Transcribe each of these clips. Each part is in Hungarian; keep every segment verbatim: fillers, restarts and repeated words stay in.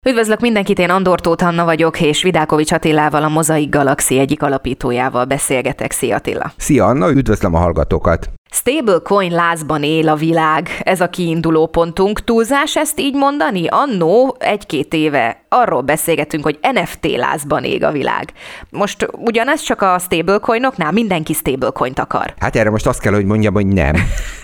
Üdvözlök mindenkit, én Andor Tóth Anna vagyok, és Vidákovics Attilával, a Mozaik Galaxy egyik alapítójával beszélgetek. Szia Attila! Szia Anna, üdvözlöm a hallgatókat! Stablecoin lázban él a világ, ez a kiinduló pontunk. Túlzás ezt így mondani? Annó egy-két éve arról beszélgetünk, hogy en ef té lázban ég a világ. Most ugyanez csak a stablecoinoknál? Mindenki stablecoint akar. Hát erre most azt kell, hogy mondjam, hogy nem.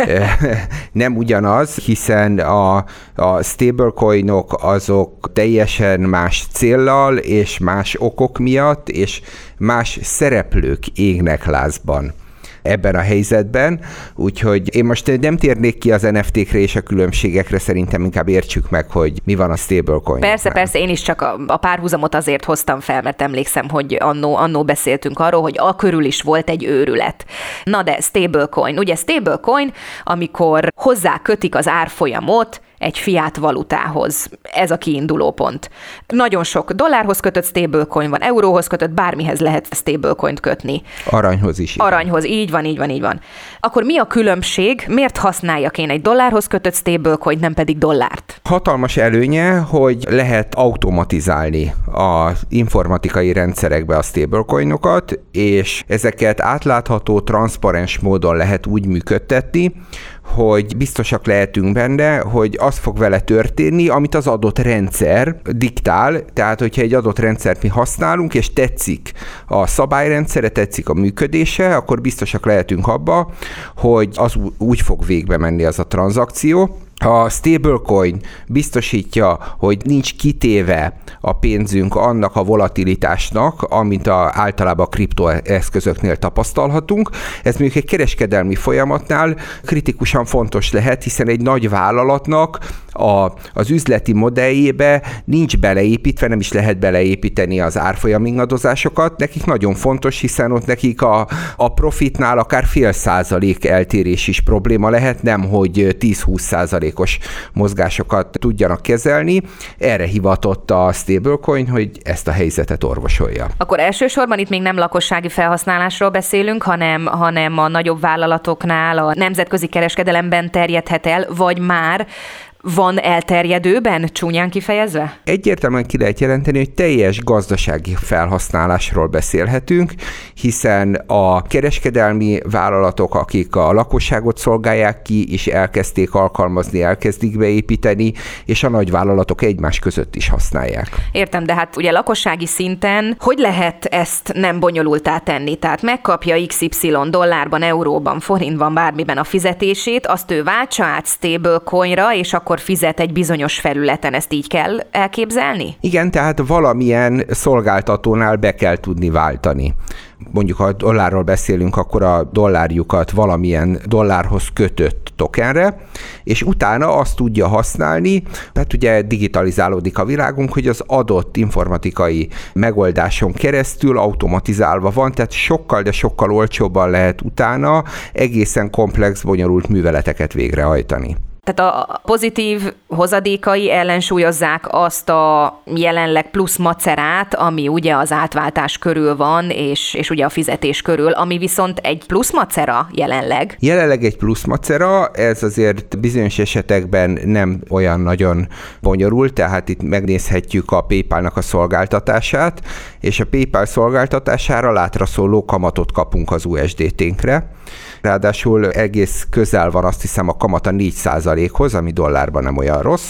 Nem ugyanaz, hiszen a, a stablecoinok azok teljesen más céllal és más okok miatt, és más szereplők égnek lázban ebben a helyzetben, úgyhogy én most nem térnék ki az en ef té-kre és a különbségekre, szerintem inkább értsük meg, hogy mi van a stablecoin. Persze, persze, én is csak a, a párhuzamot azért hoztam fel, mert emlékszem, hogy annó, annó beszéltünk arról, hogy a körül is volt egy őrület. Na de stablecoin, ugye stablecoin, amikor hozzá kötik az árfolyamot egy fiat valutához. Ez a kiinduló pont. Nagyon sok dollárhoz kötött stablecoin van, euróhoz kötött, bármihez lehet stablecoint kötni. Aranyhoz is. Aranyhoz, így van, így van, így van. Akkor mi a különbség? Miért használjak én egy dollárhoz kötött stablecoint, nem pedig dollárt? Hatalmas előnye, hogy lehet automatizálni az informatikai rendszerekbe a stablecoinokat, és ezeket átlátható, transzparens módon lehet úgy működtetni, hogy biztosak lehetünk benne, hogy az fog vele történni, amit az adott rendszer diktál, tehát hogyha egy adott rendszert mi használunk, és tetszik a szabályrendszere, tetszik a működése, akkor biztosak lehetünk abba, hogy az úgy fog végbe menni az a tranzakció. A stablecoin biztosítja, hogy nincs kitéve a pénzünk annak a volatilitásnak, amit a, általában a kriptoeszközöknél tapasztalhatunk. Ez mondjuk egy kereskedelmi folyamatnál kritikusan fontos lehet, hiszen egy nagy vállalatnak a, az üzleti modelljébe nincs beleépítve, nem is lehet beleépíteni az árfolyam ingadozásokat. Nekik nagyon fontos, hiszen ott nekik a, a profitnál akár fél százalék eltérés is probléma lehet, nem hogy tíz-húsz százalékos mozgásokat tudjanak kezelni. Erre hivatott a stablecoin, hogy ezt a helyzetet orvosolja. Akkor elsősorban itt még nem lakossági felhasználásról beszélünk, hanem, hanem a nagyobb vállalatoknál, a nemzetközi kereskedelemben terjedhet el, vagy már van elterjedőben, csúnyán kifejezve? Egyértelműen ki lehet jelenteni, hogy teljes gazdasági felhasználásról beszélhetünk, hiszen a kereskedelmi vállalatok, akik a lakosságot szolgálják ki, és elkezdték alkalmazni, elkezdik beépíteni, és a nagyvállalatok egymás között is használják. Értem, de hát ugye lakossági szinten hogy lehet ezt nem bonyolultá tenni? Tehát megkapja iksz ipszilon dollárban, euróban, forintban, bármiben a fizetését, azt ő váltsa át stablecoinra, és akkor fizet egy bizonyos felületen, ezt így kell elképzelni? Igen, tehát valamilyen szolgáltatónál be kell tudni váltani. Mondjuk, ha a dollárról beszélünk, akkor a dollárjukat valamilyen dollárhoz kötött tokenre, és utána azt tudja használni, tehát ugye digitalizálódik a világunk, hogy az adott informatikai megoldáson keresztül automatizálva van, tehát sokkal, de sokkal olcsóbban lehet utána egészen komplex, bonyolult műveleteket végrehajtani. Tehát a pozitív hozadékai ellensúlyozzák azt a jelenleg plusz macerát, ami ugye az átváltás körül van, és, és ugye a fizetés körül, ami viszont egy plusz macera jelenleg. Jelenleg egy plusz macera, ez azért bizonyos esetekben nem olyan nagyon bonyolult, tehát itt megnézhetjük a PayPal-nak a szolgáltatását, és a PayPal szolgáltatására látra szóló kamatot kapunk az u es dé té-nkre. Ráadásul egész közel van, azt hiszem, a kamata négy százalékhoz, ami dollárban nem olyan rossz,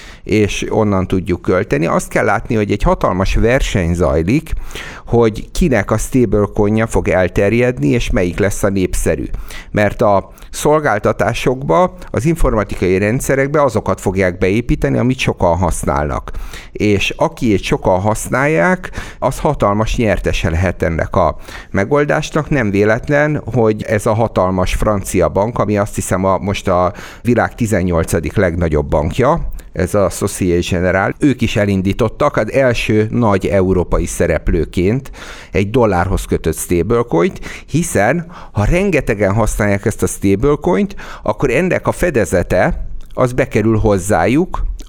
és onnan tudjuk költeni. Azt kell látni, hogy egy hatalmas verseny zajlik, hogy kinek a stablecoinja fog elterjedni, és melyik lesz a népszerű. Mert a szolgáltatásokba, az informatikai rendszerekbe azokat fogják beépíteni, amit sokan használnak. És aki sokan használják, az hatalmas nyertese lehet ennek a megoldásnak. Nem véletlen, hogy ez a hatalmas francia bank, ami azt hiszem a, most a világ tizennyolcadik legnagyobb bankja, ez a Société Générale, ők is elindítottak az első nagy európai szereplőként egy dollárhoz kötött stablecoint, hiszen ha rengetegen használják ezt a stablecoint, akkor ennek a fedezete az bekerül hozzájuk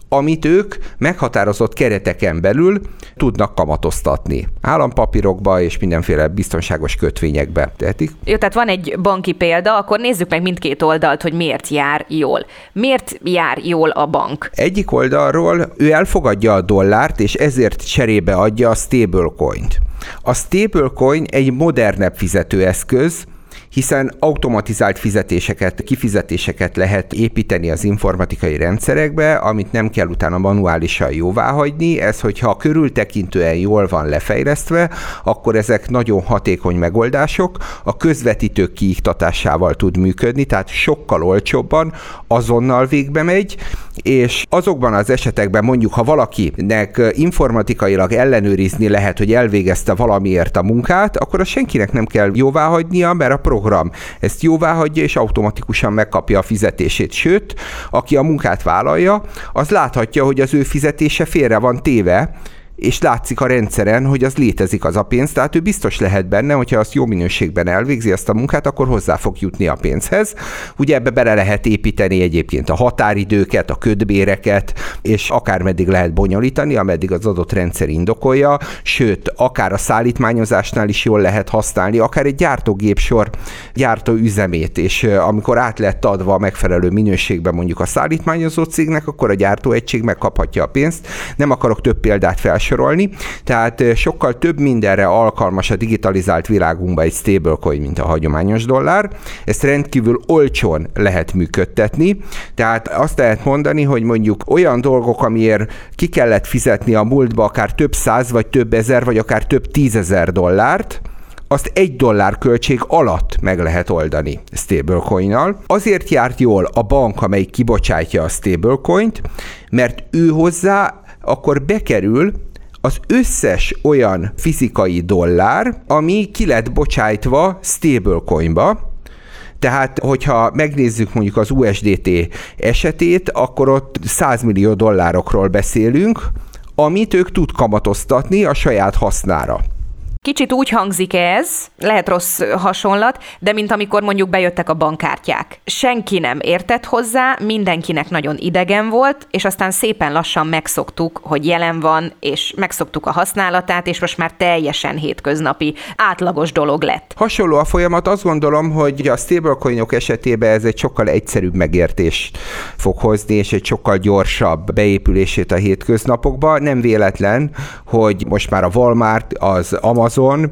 amit ők meghatározott kereteken belül tudnak kamatoztatni. Állampapírokba és mindenféle biztonságos kötvényekbe tehetik. Jó, tehát van egy banki példa, akkor nézzük meg mindkét oldalt, hogy miért jár jól. Miért jár jól a bank? Egyik oldalról ő elfogadja a dollárt, és ezért cserébe adja a stablecoint. A stablecoin egy modernebb fizetőeszköz, hiszen automatizált fizetéseket, kifizetéseket lehet építeni az informatikai rendszerekbe, amit nem kell utána manuálisan jóváhagyni. Ez, hogyha körültekintően jól van lefejlesztve, akkor ezek nagyon hatékony megoldások, a közvetítők kiiktatásával tud működni, tehát sokkal olcsóbban, azonnal végbe megy, és azokban az esetekben mondjuk, ha valakinek informatikailag ellenőrizni lehet, hogy elvégezte valamiért a munkát, akkor azt senkinek nem kell jóváhagynia, mert a program ezt jóváhagyja, és automatikusan megkapja a fizetését. Sőt, aki a munkát vállalja, az láthatja, hogy az ő fizetése félre van téve, és látszik a rendszeren, hogy az létezik az a pénz, tehát ő biztos lehet benne, hogyha azt jó minőségben elvégzi ezt a munkát, akkor hozzá fog jutni a pénzhez. Ugye ebbe bele lehet építeni egyébként a határidőket, a kötbéreket, és akármeddig lehet bonyolítani, ameddig az adott rendszer indokolja, sőt, akár a szállítmányozásnál is jól lehet használni, akár egy gyártógépsor gyártóüzemét, és amikor át lett adva a megfelelő minőségben mondjuk a szállítmányozó cégnek, akkor a gyártóegység megkaphatja a pénzt. Nem akarok több példát fel sorolni, tehát sokkal több mindenre alkalmas a digitalizált világunkban egy stablecoin, mint a hagyományos dollár. Ezt rendkívül olcsón lehet működtetni, tehát azt lehet mondani, hogy mondjuk olyan dolgok, amiért ki kellett fizetni a múltba akár több száz, vagy több ezer, vagy akár több tízezer dollárt, azt egy dollár költség alatt meg lehet oldani stablecoinnal. Azért járt jól a bank, amelyik kibocsátja a stablecoint, mert ő hozzá akkor bekerül az összes olyan fizikai dollár, ami ki lett bocsájtva stablecoinba. Tehát, hogyha megnézzük mondjuk az u es dé té esetét, akkor ott száz millió dollárokról beszélünk, amit ők tud kamatoztatni a saját hasznára. Kicsit úgy hangzik ez, lehet rossz hasonlat, de mint amikor mondjuk bejöttek a bankkártyák. Senki nem értett hozzá, mindenkinek nagyon idegen volt, és aztán szépen lassan megszoktuk, hogy jelen van, és megszoktuk a használatát, és most már teljesen hétköznapi, átlagos dolog lett. Hasonló a folyamat, azt gondolom, hogy a stablecoinok esetében ez egy sokkal egyszerűbb megértést fog hozni, és egy sokkal gyorsabb beépülését a hétköznapokba. Nem véletlen, hogy most már a Walmart, az Amazon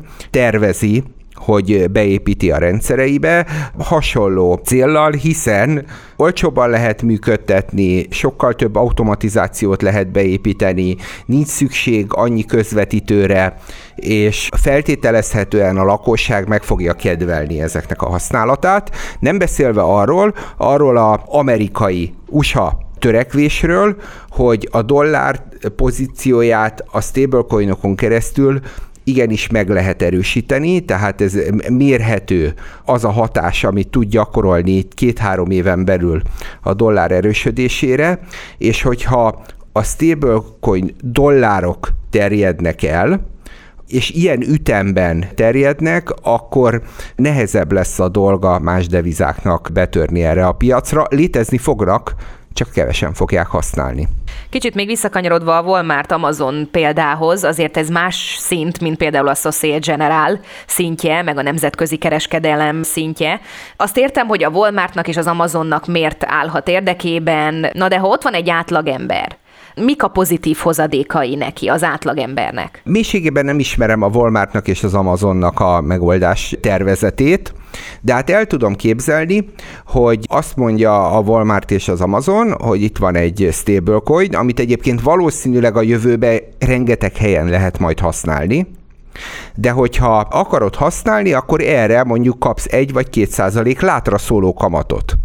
tervezi, hogy beépíti a rendszereibe, hasonló céllal, hiszen olcsóbban lehet működtetni, sokkal több automatizációt lehet beépíteni, nincs szükség annyi közvetítőre, és feltételezhetően a lakosság meg fogja kedvelni ezeknek a használatát. Nem beszélve arról, arról az amerikai u es á törekvésről, hogy a dollár pozícióját a stablecoinokon keresztül igenis meg lehet erősíteni, tehát ez mérhető az a hatás, amit tud gyakorolni két-három éven belül a dollár erősödésére, és hogyha a stablecoin dollárok terjednek el, és ilyen ütemben terjednek, akkor nehezebb lesz a dolga más devizáknak betörni erre a piacra. Létezni fognak, csak kevesen fogják használni. Kicsit még visszakanyarodva a Walmart Amazon példához, azért ez más szint, mint például a Société Générale szintje, meg a nemzetközi kereskedelem szintje. Azt értem, hogy a Walmartnak és az Amazonnak miért állhat érdekében, na de ha ott van egy átlagember, mik a pozitív hozadékai neki, az átlagembernek? Mélységében nem ismerem a Walmartnak és az Amazonnak a megoldás tervezetét, de hát el tudom képzelni, hogy azt mondja a Walmart és az Amazon, hogy itt van egy stablecoin, amit egyébként valószínűleg a jövőben rengeteg helyen lehet majd használni, de hogyha akarod használni, akkor erre mondjuk kapsz egy vagy két százalék látra szóló kamatot.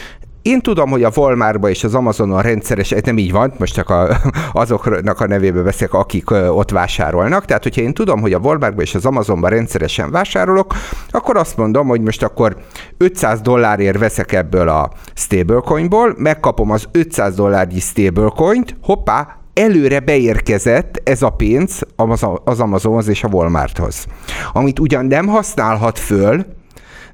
Én tudom, hogy a Walmartban és az Amazonon rendszeres, ez nem így van, most csak a, azoknak a nevébe beszélek, akik ott vásárolnak, tehát hogyha én tudom, hogy a Walmartban és az Amazonban rendszeresen vásárolok, akkor azt mondom, hogy most akkor ötszáz dollárért veszek ebből a stablecoinból, megkapom az ötszáz dollárnyi stablecoint, hoppá, előre beérkezett ez a pénz az Amazonhoz és a Walmarthoz, amit ugyan nem használhat föl,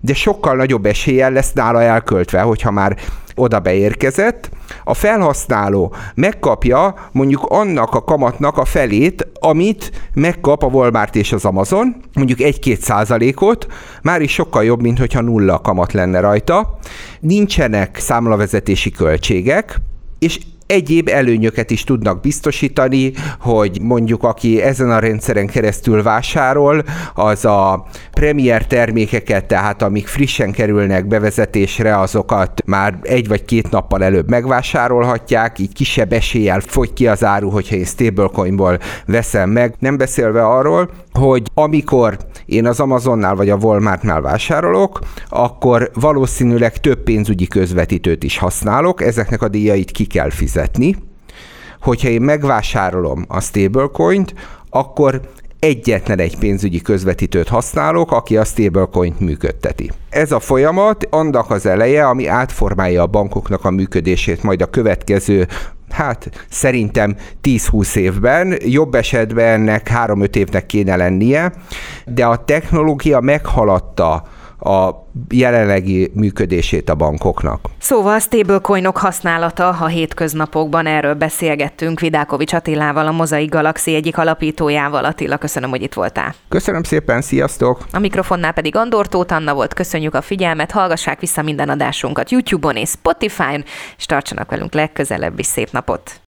de sokkal nagyobb eséllyel lesz nála elköltve, hogyha már oda beérkezett. A felhasználó megkapja mondjuk annak a kamatnak a felét, amit megkap a Walmart és az Amazon, mondjuk egy-két százalékot, már is sokkal jobb, mint hogyha nulla kamat lenne rajta. Nincsenek számlavezetési költségek, és egyéb előnyöket is tudnak biztosítani, hogy mondjuk aki ezen a rendszeren keresztül vásárol, az a Premier termékeket, tehát amik frissen kerülnek bevezetésre, azokat már egy vagy két nappal előbb megvásárolhatják, így kisebb eséllyel fogy ki az áru, hogyha én stablecoinból veszem meg. Nem beszélve arról, hogy amikor én az Amazonnál vagy a Walmartnál vásárolok, akkor valószínűleg több pénzügyi közvetítőt is használok, ezeknek a díjait ki kell fizetni. Hogyha én megvásárolom a stablecoint, akkor egyetlen egy pénzügyi közvetítőt használok, aki a stablecoint működteti. Ez a folyamat annak az eleje, ami átformálja a bankoknak a működését majd a következő, hát szerintem tíz-húsz évben, jobb esetben ennek három-öt évnek kéne lennie, de a technológia meghaladta a jelenlegi működését a bankoknak. Szóval stablecoinok használata a hétköznapokban, erről beszélgettünk Vidákovics Attilával, a Mosaic Galaxy egyik alapítójával. Attila, köszönöm, hogy itt voltál. Köszönöm szépen, sziasztok! A mikrofonnál pedig Andor Tóth Anna volt, köszönjük a figyelmet, hallgassák vissza minden adásunkat YouTube-on és Spotify-on, és tartsanak velünk legközelebb is, szép napot!